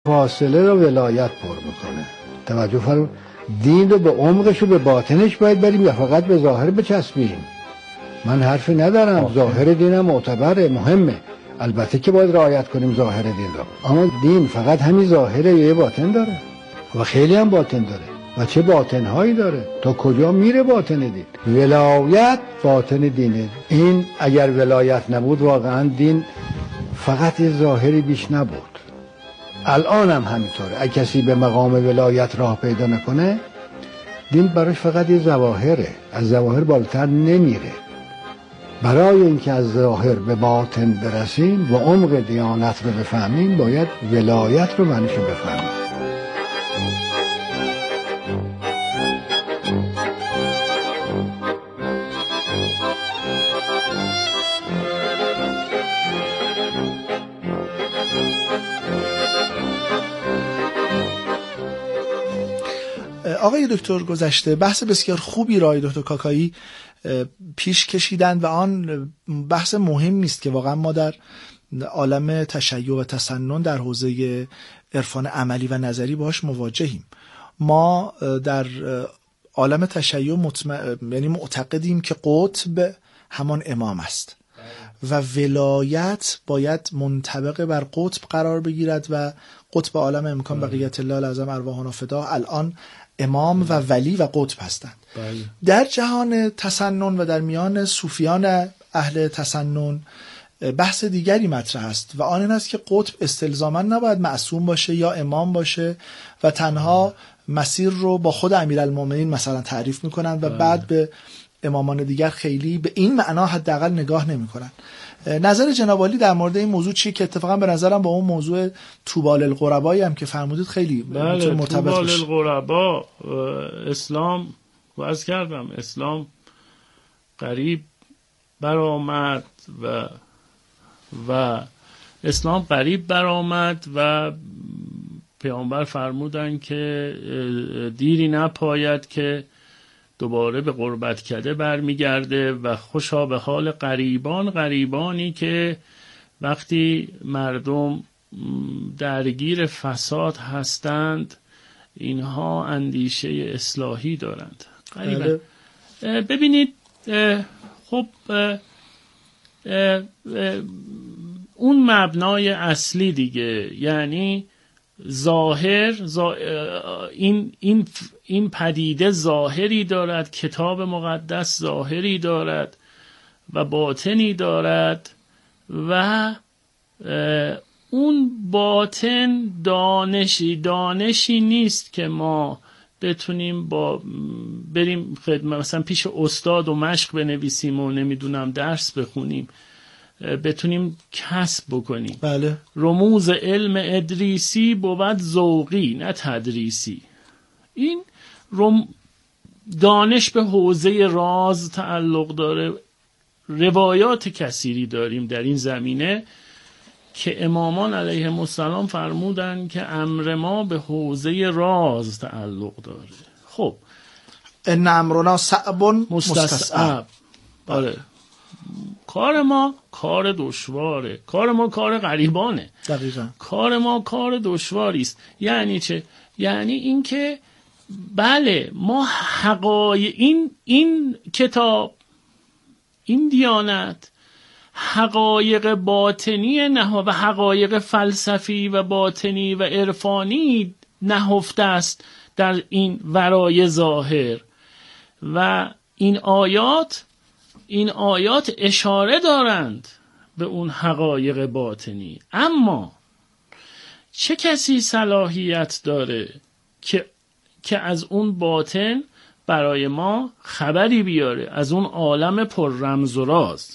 فاصله رو ولایت پر میکنه. توجه فرمون، دین رو به عمقش و به باطنش باید بریم یا فقط به ظاهر بچسبیم؟ من حرفی ندارم، ظاهر دینم معتبره، مهمه، البته که باید رعایت کنیم ظاهر دین رو، اما دین فقط همین ظاهره یا یه باطن داره؟ و خیلی هم باطن داره و چه باطنهایی داره، تا کجا میره باطن دین؟ ولایت باطن دینه. این اگر ولایت نبود واقعا دین فقط یه ظاهری بیش نبود. الان هم همینطوره، اگه کسی به مقام ولایت راه پیدا نکنه دین براش فقط یه ظواهره، از ظواهر بالاتر نمیره. برای اینکه از ظاهر به باطن برسیم و عمق دیانت رو بفهمیم باید ولایت رو معنیشو بفهمیم. آقای دکتر گذشته بحث بسیار خوبی را آقای دکتر کاکایی پیش کشیدند و آن بحث مهمی است که واقعا ما در عالم تشیع و تسنن در حوزه عرفان عملی و نظری باهاش مواجهیم. ما در عالم تشیع یعنی معتقدیم که قطب همان امام است و ولایت باید منطبق بر قطب قرار بگیرد و قطب عالم امکان بقیت الله العظم ارواحنا فدا الان امام و ولی و قطب هستند. در جهان تسنن و در میان صوفیان اهل تسنن بحث دیگری مطرح است و آن این است که قطب استلزاما نباید معصوم باشه یا امام باشه و تنها مسیر رو با خود امیرالمومنین مثلا تعریف میکنن و بعد به امامان دیگر خیلی به این معنا حداقل نگاه نمیکنن. نظر جناب عالی در مورد این موضوع چیه که اتفاقا به نظرم با اون موضوع طوبال القربایی هم که فرمودید خیلی مرتبط طوبال القربا اسلام وعظ کردم، اسلام قریب برآمد و اسلام قریب برآمد و پیامبر فرمودن که دیری نپاید که دوباره به غربتکده برمیگرده و خوشا به حال غریبانی که وقتی مردم درگیر فساد هستند اینها اندیشه اصلاحی دارند. غریبا ببینید خب اون مبنای اصلی دیگه، یعنی ظاهر این پدیده ظاهری دارد، کتاب مقدس ظاهری دارد و باطنی دارد و اون باطن دانشی نیست که ما بتونیم بریم مثلا پیش استاد و مشق بنویسیم و نمیدونم درس بخونیم بتونیم کسب بکنیم. بله. رموز علم ادریسی بود ذوقی نه تدریسی. این دانش به حوزه راز تعلق داره. روایات کثیری داریم در این زمینه که امامان علیهم السلام فرمودن که امر ما به حوزه راز تعلق داره. خب ان امرنا صعب مستصعب. بله. کار ما کار دشواره، کار ما کار غریبانه. دقیقاً. کار ما کار دشواری است. یعنی چه؟ یعنی این که بله ما این کتاب، این دیانت حقایق باطنی و حقایق فلسفی و باطنی و عرفانی نهفته است در این ورای ظاهر و این آیات اشاره دارند به اون حقایق باطنی. اما چه کسی صلاحیت داره که از اون باطن برای ما خبری بیاره، از اون عالم پر رمز و راز؟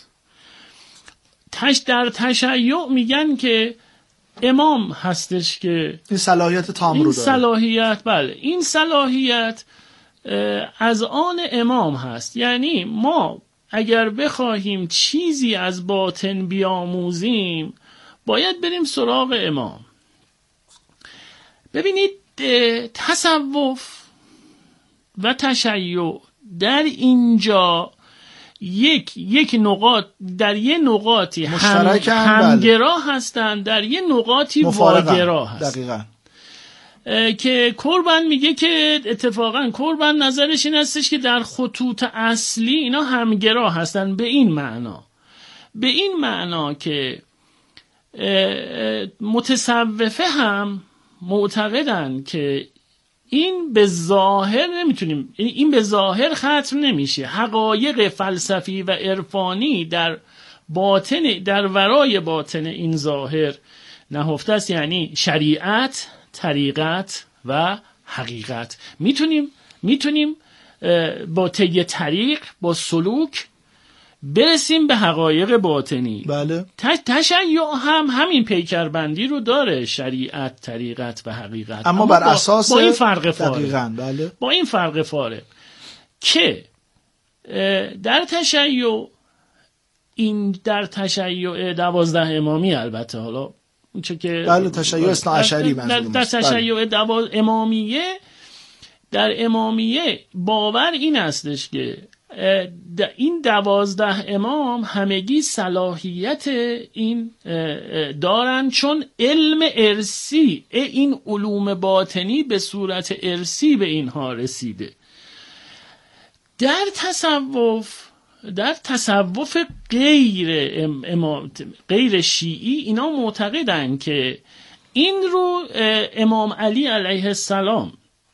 در تشیع میگن که امام هستش که این صلاحیت تام رو داره. این صلاحیت از آن امام هست. یعنی ما اگر بخواهیم چیزی از باطن بیاموزیم باید بریم سراغ امام. ببینید تصوف و تشیع در اینجا یک نقاط در یه نقاطی همگرا هستند، در یه نقاطی واگرا هستند. دقیقاً. که کوربن میگه که اتفاقا کوربن نظرش این هستش که در خطوط اصلی اینا همگرا هستن، به این معنا که متصوفه هم معتقدن که این به ظاهر نمیتونیم، این به ظاهر ختم نمیشه. حقایق فلسفی و عرفانی در باطن، در ورای باطن این ظاهر نهفته است، یعنی شریعت، طریقت و حقیقت. میتونیم با طی طریق، با سلوک برسیم به حقایق باطنی. بله. تشیع هم همین پیکربندی رو داره، شریعت، طریقت و حقیقت، اما بر اساس با این فرق فارق. دقیقاً بله. با این فرق فارق که در تشیع 12 امامی، البته حالا اونچه که بله تشیع اثنا عشری در تشیع امامیه، در امامیه باور این هستش که این 12 امام همگی صلاحیت این دارن، چون علم ارثی، این علوم باطنی به صورت ارثی به اینها رسیده. در تصوف غیر شیعی اینا معتقدن که این رو امام علی علیه السلام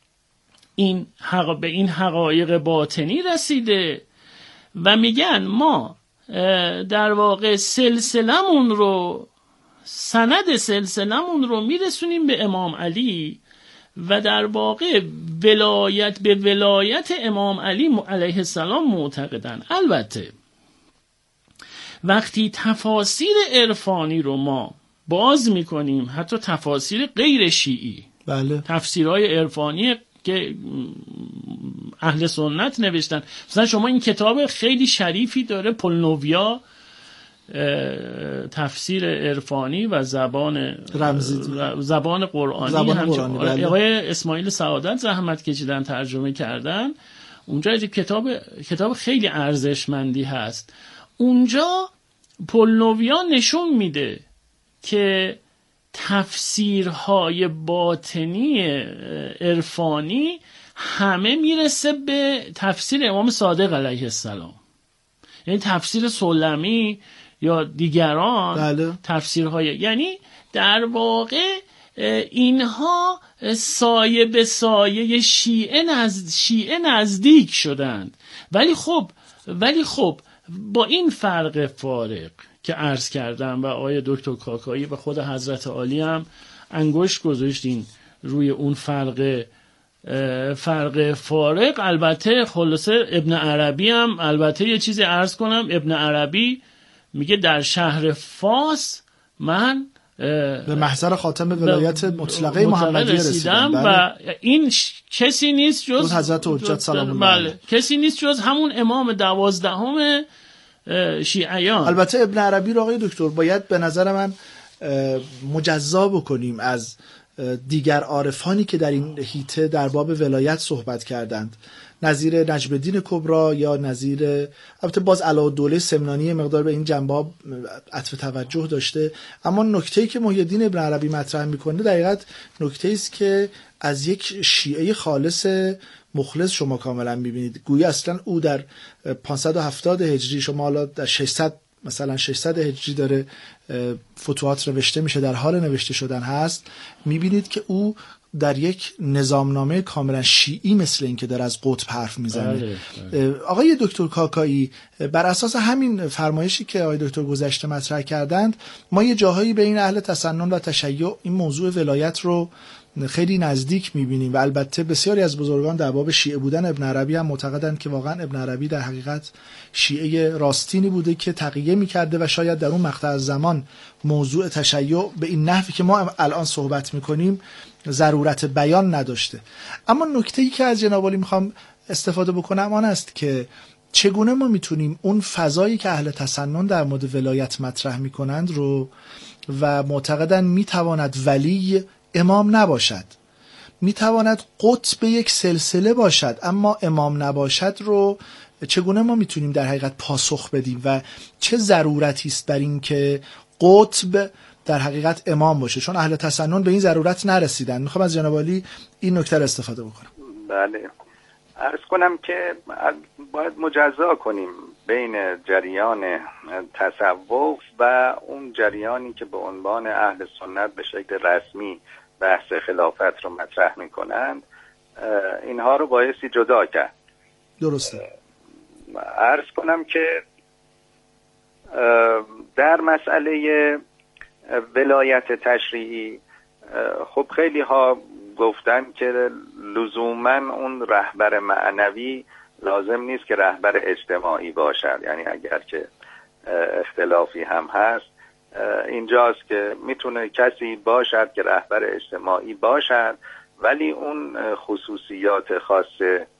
به این حقایق باطنی رسیده و میگن ما در واقع سند سلسلمون رو میرسونیم به امام علی و در واقع به ولایت امام علی علیه السلام معتقدن. البته وقتی تفاسیر عرفانی رو ما باز میکنیم، حتی تفاسیر غیر شیعی، بله، تفسیرهای عرفانی که اهل سنت نوشتن، مثلا شما این کتاب خیلی شریفی داره، پولنویا، تفسیر عرفانی و زبان قرآنی، بله. آقای اسماعیل سعادت زحمت کشیدن ترجمه کردن. اونجا کتاب خیلی ارزشمندی هست. اونجا پولنویا نشون میده که تفسیرهای باطنی عرفانی همه میرسه به تفسیر امام صادق علیه السلام، یعنی تفسیر سلمی یا دیگران، بله. تفسیرهای، یعنی در واقع اینها سایه به سایه شیعه نزدیک شدند. ولی خب با این فرق فارق که عرض کردم و آقای دکتر کاکایی و خود حضرت عالی هم انگشت گذاشتین روی اون فرق فارق. البته خلاصه ابن عربی هم، البته یه چیزی عرض کنم، ابن عربی میگه در شهر فاس من به محضر خاتم ولایت مطلقه محمدی رسیدم و این کسی نیست جز حضرت حجت سلام الله علیه، کسی نیست جز همون امام 12 شیعیان. البته ابن عربی رو آقای دکتر باید به نظر من مجزا بکنیم از دیگر عارفانی که در این حیطه در باب ولایت صحبت کردند، نظیر نجم الدین کبری یا نظیر، البته باز علاءالدوله سمنانی مقدار به این جنبه عطف توجه داشته، اما نکته‌ای که محی الدین ابن عربی مطرح میکنه در حقیقت نکته‌ای است که از یک شیعه خالص مخلص شما کاملا میبینید. گویا اصلا او در 570 هجری، شما حالا در 600 هجری داره فتوحات نوشته میشه، در حال نوشته شدن هست، میبینید که او در یک نظامنامه کاملا شیعی مثل این که داره از قطب حرف میزنه. آقای دکتر کاکایی، بر اساس همین فرمایشی که آقای دکتر گذشته مطرح کردند، ما یه جاهایی بین اهل تسنن و تشیع این موضوع ولایت رو خیلی نزدیک میبینیم و البته بسیاری از بزرگان در باب شیعه بودن ابن عربی هم معتقدند که واقعا ابن عربی در حقیقت شیعه راستینی بوده که تقیه میکرده و شاید در اون مقطع از زمان موضوع تشیع به این نحوی که ما الان صحبت میکنیم ضرورت بیان نداشته. اما نکته‌ای که از جناب عالی میخوام استفاده بکنم آن است که چگونه ما میتونیم اون فضایی که اهل تسنن در مورد ولایت مطرح میکنند رو و معتقدن میتواند ولی امام نباشد، میتواند قطب یک سلسله باشد اما امام نباشد رو چگونه ما میتونیم در حقیقت پاسخ بدیم و چه ضرورتی است بر این که قطب در حقیقت امام باشه، چون اهل تسنن به این ضرورت نرسیدن. میخوام از جناب عالی این نکته رو استفاده بکنم. بله، عرض کنم که باید مجزا کنیم بین جریان تصوف و اون جریانی که به عنوان اهل سنت به شکل رسمی بحث خلافت رو مطرح میکنند. اینها رو بایستی جدا کرد. درسته. عرض کنم که در مسئله ولایت تشریعی خب خیلی ها گفتن که لزوما اون رهبر معنوی لازم نیست که رهبر اجتماعی باشد، یعنی اگر که اختلافی هم هست اینجاست که میتونه کسی باشد که رهبر اجتماعی باشد ولی اون خصوصیات خاص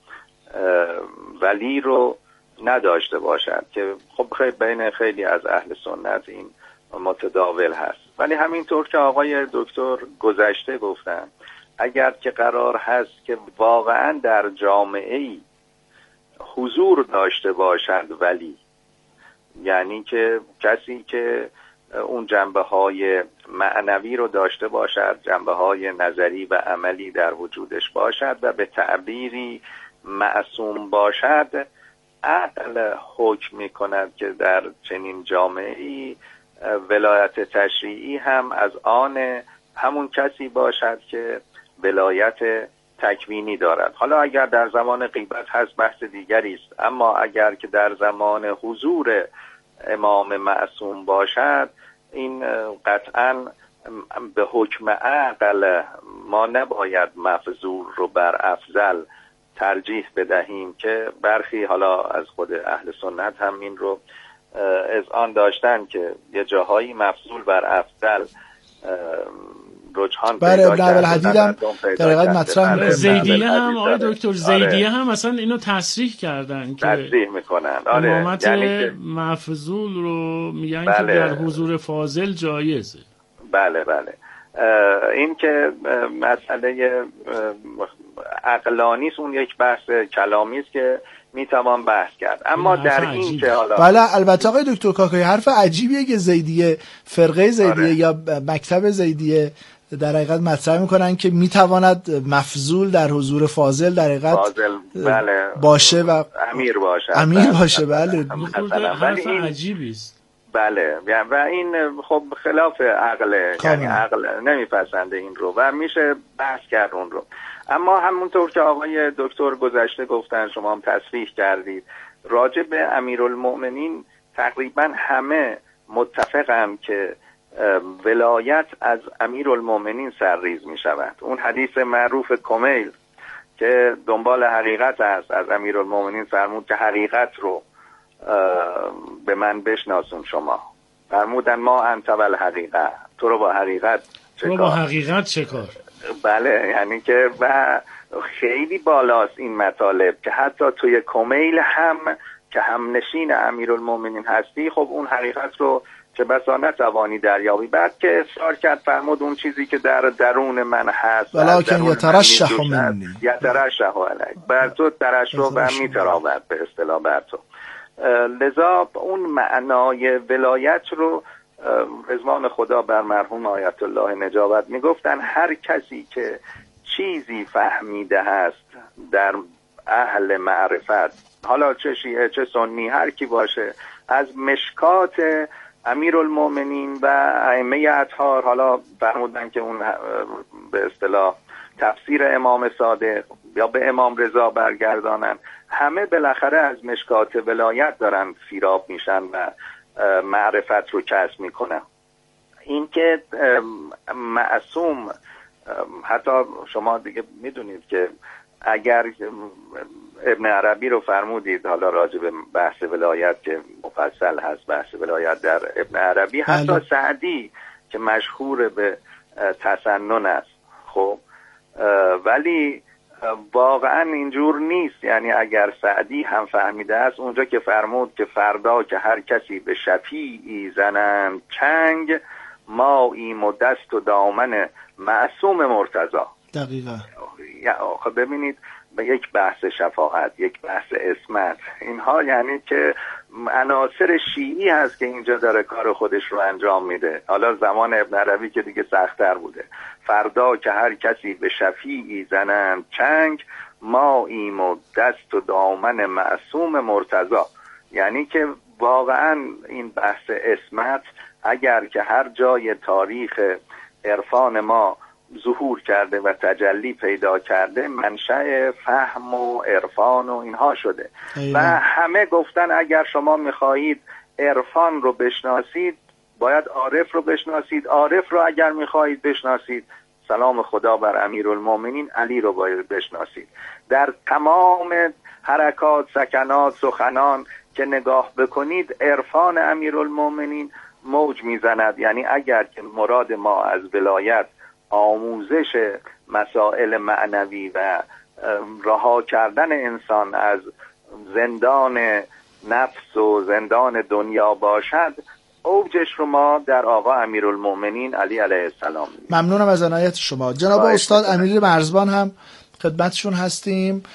ولی رو نداشته باشد که خب بین خیلی از اهل سنت این متداول هست. ولی همینطور که آقای دکتر گذشته گفتن، اگر که قرار هست که واقعا در جامعه‌ای حضور داشته باشد ولی، یعنی که کسی که اون جنبه‌های معنوی رو داشته باشد، جنبه‌های نظری و عملی در وجودش باشد و به تعبیری معصوم باشد، عقل حکم می‌کند که در چنین جامعه‌ای ولایت تشریعی هم از آن همون کسی باشد که ولایت تکوینی دارد. حالا اگر در زمان غیبت هست بحث دیگری است، اما اگر که در زمان حضور امام معصوم باشد، این قطعاً به حکم عقل ما نباید مفضول رو بر افضل ترجیح بدهیم که برخی حالا از خود اهل سنت هم این رو اذعان داشتن که یه جاهایی مفضول بر افضل رجحان پیدا کرده. ابن الحدید هم در حقیقت مطرح زیدیه هم آقای دکتر زیدیه هم مثلا اینو تصریح کردن که تصریح میکنن امامت مفضول رو میگن که در حضور فاضل جایزه. بله بله. این که مسئله عقلانی است، اون یک بحث کلامی است که میتوان بحث کرد. اما در این که حالا بله البته آقای دکتر کاکایی حرف عجیبیه که زیدیه، فرقه زیدیه یا مکتب زیدیه در حقیقت مطرح میکنن که میتواند مفضول در حضور فاضل در حقیقت بله باشه و امیر باشه. بله حرف عجیبی است. بله و این خب خلاف عقل، یعنی عقل نمیپسنده این رو و میشه بحث کرد اون رو. اما همونطور که آقای دکتر گذشته گفتن، شما هم تصریح کردید، راجع به امیرالمؤمنین تقریبا همه متفقم که ولایت از امیرالمؤمنین سرریز می شود. اون حدیث معروف کمیل که دنبال حقیقت است، از امیرالمؤمنین فرمود که حقیقت رو به من بشناسون. شما فرمودن ما انت والحقیقه، تو رو با حقیقت چه کار؟ بله، یعنی که و خیلی بالاست این مطالب که حتی توی کمیل هم که هم نشین امیرالمؤمنین هستی، خب اون حقیقت رو چه بسا نتوانی دریابی. بعد که اصرار کرد فرمود اون چیزی که در درون من هست ولکن یترشح منی، یترشح علیک، بر تو ترشح و میتراود به اصطلاح بر تو. لذا اون معنای ولایت رو رضوان خدا بر مرحوم آیت الله نجابت میگفتن هر کسی که چیزی فهمیده هست در اهل معرفت، حالا چه شیعه چه سنی هر کی باشه، از مشکات امیرالمؤمنین و ائمه اطهار، حالا فرمودن که اون به اصطلاح تفسیر امام صادق یا به امام رضا برگردانن، همه بالاخره از مشکات ولایت دارن سیراب میشن و معرفت رو کسب میکنن. این که معصوم، حتی شما دیگه میدونید که اگر ابن عربی رو فرمودید، حالا راجع به بحث ولایت که مفصل هست بحث ولایت در ابن عربی، حتی سعدی که مشهور به تسنن است، خب ولی واقعا اینجور نیست. یعنی اگر سعدی هم فهمیده است، اونجا که فرمود که فردا که هر کسی به شفیعی زنند چنگ، ماییم و دست و دامن معصوم مرتضی. دقیقا. خب ببینید یک بحث شفاعت، یک بحث عصمت، اینها یعنی که عناصر شیعی هست که اینجا داره کار خودش رو انجام میده. حالا زمان ابن عربی که دیگه سخت‌تر بوده، فردا که هر کسی به شفیعی زنند چنگ، ما ایم و دست و دامن معصوم مرتضی. یعنی که واقعا این بحث عصمت اگر که هر جای تاریخ عرفان ما ظهور کرده و تجلی پیدا کرده، منشأ فهم و عرفان و اینها شده. و همه گفتن اگر شما میخواهید عرفان رو بشناسید باید عارف رو بشناسید، عارف رو اگر میخواهید بشناسید سلام خدا بر امیرالمومنین علی رو باید بشناسید. در تمام حرکات، سکنات، سخنان که نگاه بکنید عرفان امیرالمومنین موج میزند. یعنی اگر که مراد ما از ولایت آموزش مسائل معنوی و رها کردن انسان از زندان نفس و زندان دنیا باشد، اوجش رو ما در آقا امیرالمومنین علی علیه السلام. ممنونم از عنایت شما جناب استاد امیر مرزبان. هم خدمتشون هستیم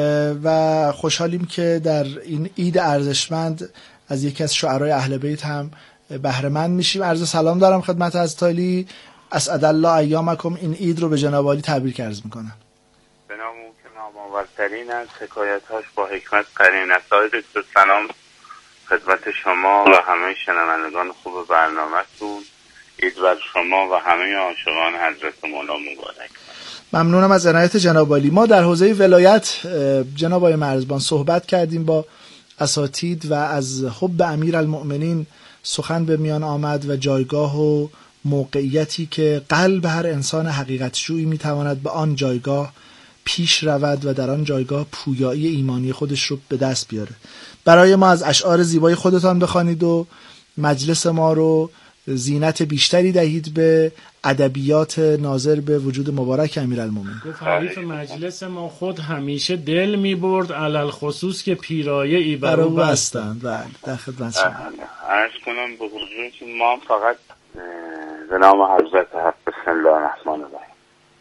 و خوشحالیم که در این عید ارزشمند از یکی از شعرای اهل بیت هم بهره مند میشیم. عرض سلام دارم خدمت از تالی. اسعد الله ایامکم. این عید رو به جناب عالی تبریک عرض میکنم. به نام او که نامآورترین از حکایتاش با حکمت قرین است. دکتر سلام خدمت شما و همه شنوندگان خوب برنامه‌تون. عید بر شما و همه عاشقان حضرت مولا مبارک. ممنونم از عنایت جناب عالی. ما در حوزه ولایت جناب آقای مرزبان صحبت کردیم با اساتید و از حب امیرالمؤمنین سخن به میان آمد و جایگاه و موقعیتی که قلب هر انسان حقیقت جویی میتواند به آن جایگاه پیش رود و در آن جایگاه پویایی ایمانی خودش رو به دست بیاره. برای ما از اشعار زیبای خودتان بخوانید و مجلس ما رو زینت بیشتری دهید به ادبیات ناظر به وجود مبارک امیرالمومنین. گفت حریف مجلس ما خود همیشه دل میبرد علل خصوص که پیرایه ای بر او بستند. بله در خدمت شما. عرض کنم به حضورتون ما فقط به نام حضرت حق بسم الله الرحمن الرحیم.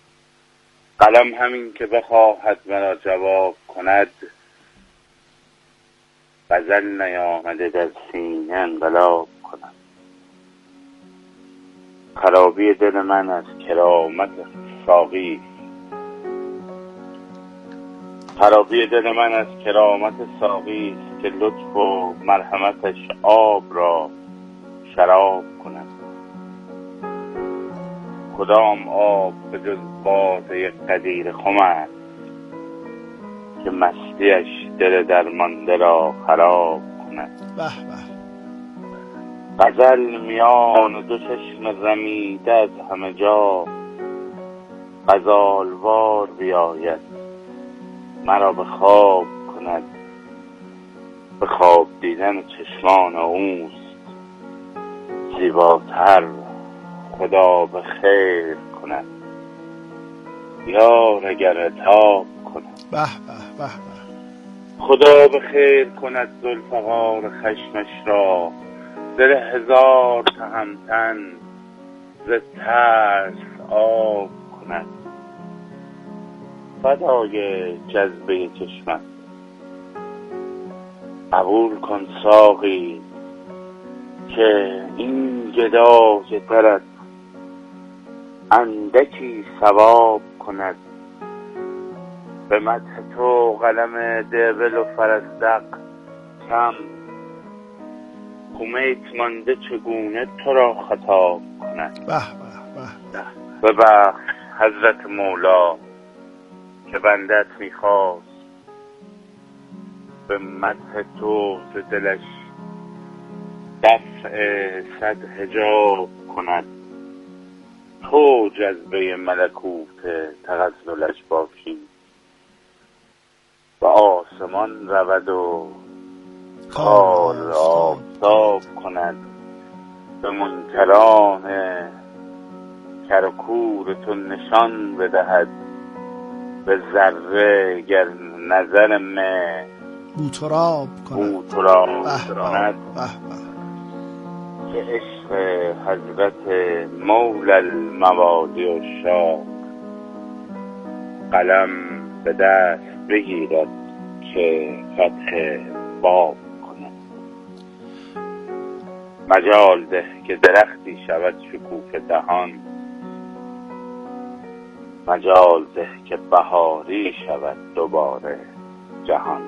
قلم همین که بخواهد مرا جواب کند، غزل نیامده در سینه انقلاب کند. خرابی دل من از کرامت ساقی، خرابی دل من از کرامت ساقی است که لطف و مرحمتش آب را شراب کند. کدام آب به جز باده قدیر خم است که مستیش دل درمانده را خراب کند. به به. غزل میان دو چشم رمیده از همه جا، غزالوار بیاید مرا به خواب کند. به خواب دیدن چشمان اوست زیباتر، خدا به خیر کند. یار اگر عتاب کند، به به به به. خدا به خیر کند ذوالفقار خشمش را. دل هزار تهمتن ز ترس آب کند. فدای جذبه چشمت قبول کن ساقی که این گدای درت اندکی ثواب کند. به مدح تو قلم دبل و فرزدق کم، کمیت مانده چگونه تو را خطاب کند. به به به. ببخش حضرت مولا که بندت میخواست به مدح تو ز دلش دفع صد حجاب کند. تو جذبه ملکوت تغزلش باشی و آسمان رود و کار آفتاب کند. به منکران کرکور تو نشان بدهد، به ذره گر نظر مه بوتراب کند. که عشق حضرت مولا الموالی و شاه. قلم به دست بگیرد که فتح باب کند. مجال ده که درختی شود شکوفه دهان، مجال ده که بهاری شود دوباره جهان.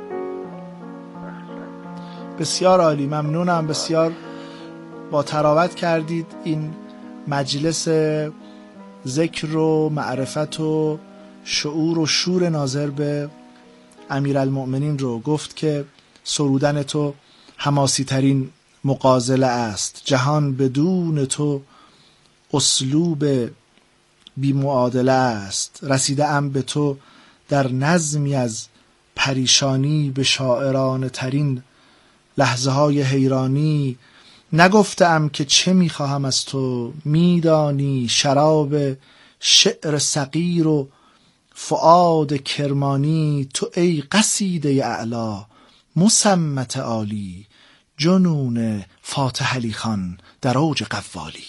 بسیار عالی، ممنونم. بسیار با تراوت کردید این مجلس ذکر و معرفت و شعور و شور ناظر به امیرالمؤمنین رو. گفت که سرودن تو حماسی ترین مغازله است، جهان بدون تو اسلوب بی معادله است. رسیده ام به تو در نظمی از پریشانی، به شاعرانه ترین لحظه های حیرانی. نگفتم که چه میخواهم از تو، میدانی شراب شعر صغیر و فؤاد کرمانی. تو ای قصیده اعلا مسمت عالی، جنون فاتح علی خان در اوج قوالی.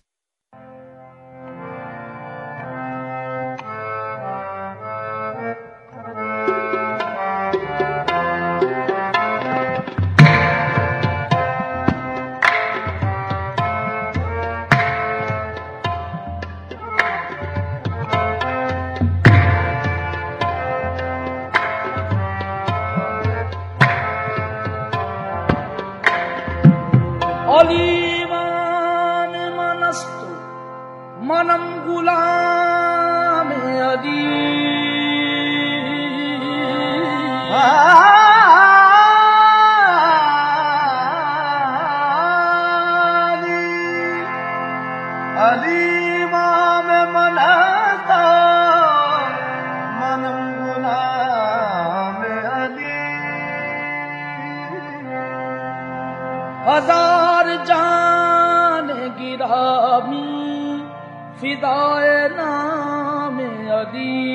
हजार जान गिरामी फिदाए नाम अली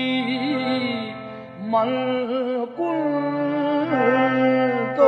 मन कुल तो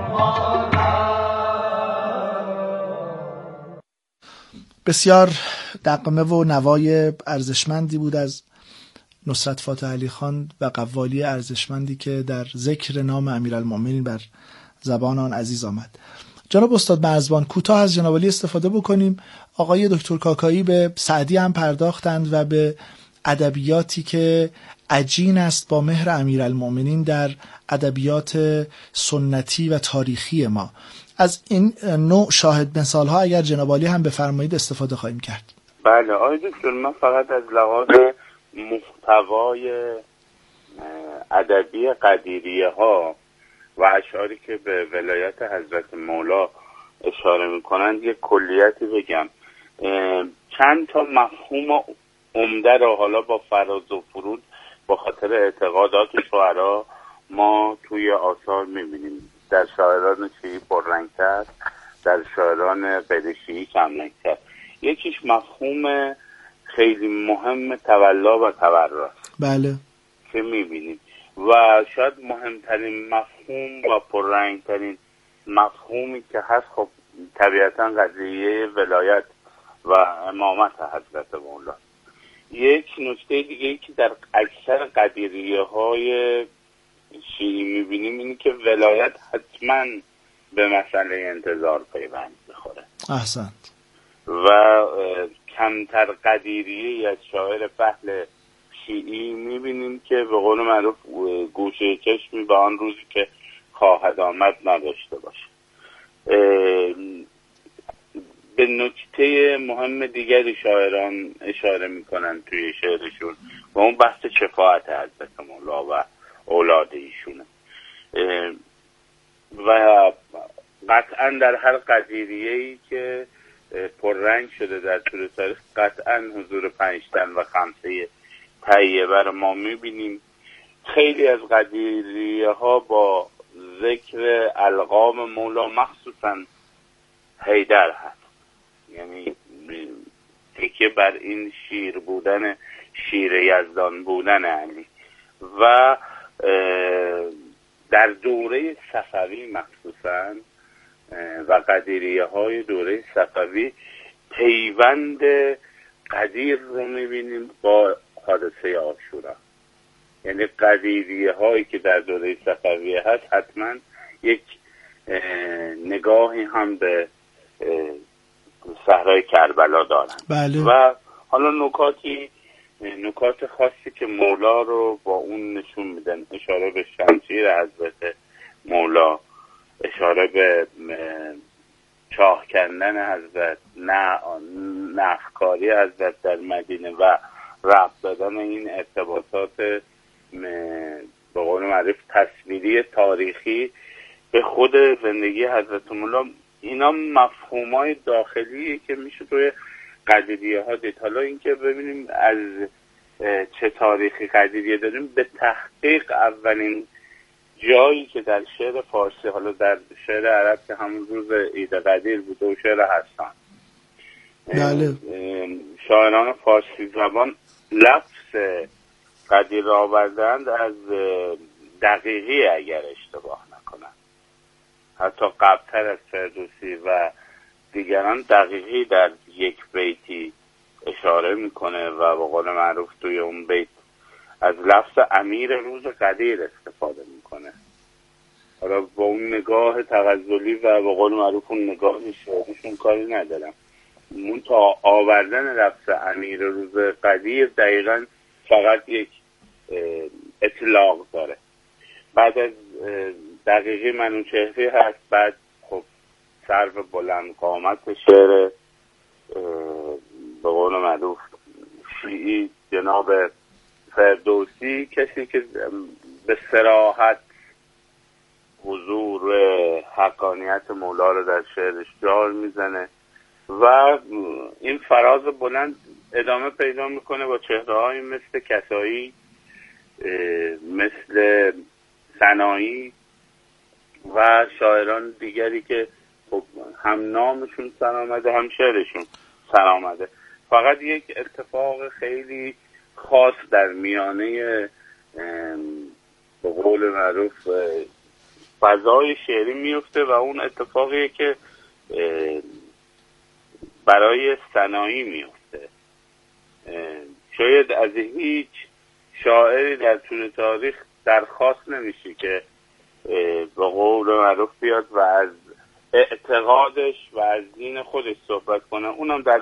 بسیار نغمه و نوای ارزشمندی بود از نصرت فاتح علی خان و قوالی ارزشمندی که در ذکر نام امیرالمؤمنین بر زبان آن عزیز آمد. جناب استاد مرزبان، کوتاه از جناب علی استفاده بکنیم. آقای دکتر کاکایی به سعدی هم پرداختند و به ادبیاتی که عجین است با مهر امیرالمؤمنین در ادبیات سنتی و تاریخی ما. از این نوع شاهد مثال‌ها اگر جناب علی هم بفرمایید استفاده خواهیم کرد. بله آقای دکتر، من فقط از لحاظ محتوای ادبی قدیریه ها و اشعاری که به ولایت حضرت مولا اشاره میکنند یک کلیتی بگم. چند تا مفهوم عمده رو حالا با فراز و فرود با خاطر اعتقادات شعرا ما توی آثار میبینیم. در شاعران شیعی پررنگ‌تر، در شاعران غیر شیعی کمرنگ‌تر. یکیش مفهوم خیلی مهم تولا و تبرع، بله، که میبینیم و شاید مهمترین مفهوم و پررنگترین مفهومی که هست خب طبیعتا قضیه ولایت و امامت حضرت مولا. یک نکته دیگه ای که در اکثر قدیریه های شیعی میبینیم اینه که ولایت حتما به مسئله انتظار پیوند بخوره. احسنت. و کمتر قدیریه از شاعر فحل شیعی میبینیم که به قول معروف گوشه چشمی به آن روزی که خواهد آمد نداشته باشه. به نکته مهم دیگری شاعران اشاره میکنن توی شعرشون و اون بحث شفاعت حضرت مولا و اولاد ایشونه. و قطعا در هر قدیریه‌ای که پررنگ شده در طول تاریخ قطعا حضور 5 تن و 5 طیبه رو ما میبینیم. خیلی از قدیریه ها با ذکر القاب مولا مخصوصا حیدر هست، یعنی تکیه بر این شیر بودن، شیر یزدان بودن علی. و در دوره صفوی مخصوصا و قدیریه های دوره صفوی پیوند قدیر رو میبینیم با حادثه عاشورا. یعنی قدیریه هایی که در دوره صفوی هست حتما یک نگاهی هم به صحرای کربلا دارن. بله. و حالا نکات خاصی که مولا رو با اون نشون میدن، اشاره به شمشیر حضرت مولا، اشاره به چاه کندن حضرت، نخکاری حضرت در مدینه و رفت دادن این ارتباطات به قول معروف تصویری تاریخی به خود زندگی حضرت مولا. اینا مفهومای داخلیه که میشه توی قدیریه ها دید. حالا اینکه ببینیم از چه تاریخی قدیریه داریم، به تحقیق اولین جایی که در شعر فارسی، حالا در شعر عرب که همون روز عید قدیر بوده و شعر حسان، بله، شاعران فارسی زبان لفظ قدیر آوردند از دقیقی اگر اشتباه نکنم، حتی قبلتر از فردوسی و دیگران دقیقی در یک بیتی اشاره میکنه و به قول معروف توی اون بیت از لفظ امیر روز قدیر استفاده میکنه. حالا با اون نگاه تغزلی و به قول معروف اون نگاه شعریشون کاری ندارم، اون تا آوردن لفظ امیر روز قدیر دقیقا فقط یک اطلاق داره. بعد از دقیقی منوچهری هست، بعد خب سرو بلند قامت شعر به قول معروف شیعی جناب فردوسی، کسی که به صراحت حضور حقانیت مولا رو در شعرش جار میزنه و این فراز بلند ادامه پیدا میکنه با چهره‌هایی مثل کسایی، مثل سنایی و شاعران دیگری که خب هم نامشون سر آمده هم شعرشون سر آمده. فقط یک اتفاق خیلی خاص در میانه به قول معروف فضای شعری میفته و اون اتفاقیه که برای سنایی میفته. شاید از هیچ شاعری در طول تاریخ درخواست نمیشه که به قول معروف بیاد و از اعتقادش و از دین خودش صحبت کنه، اونم در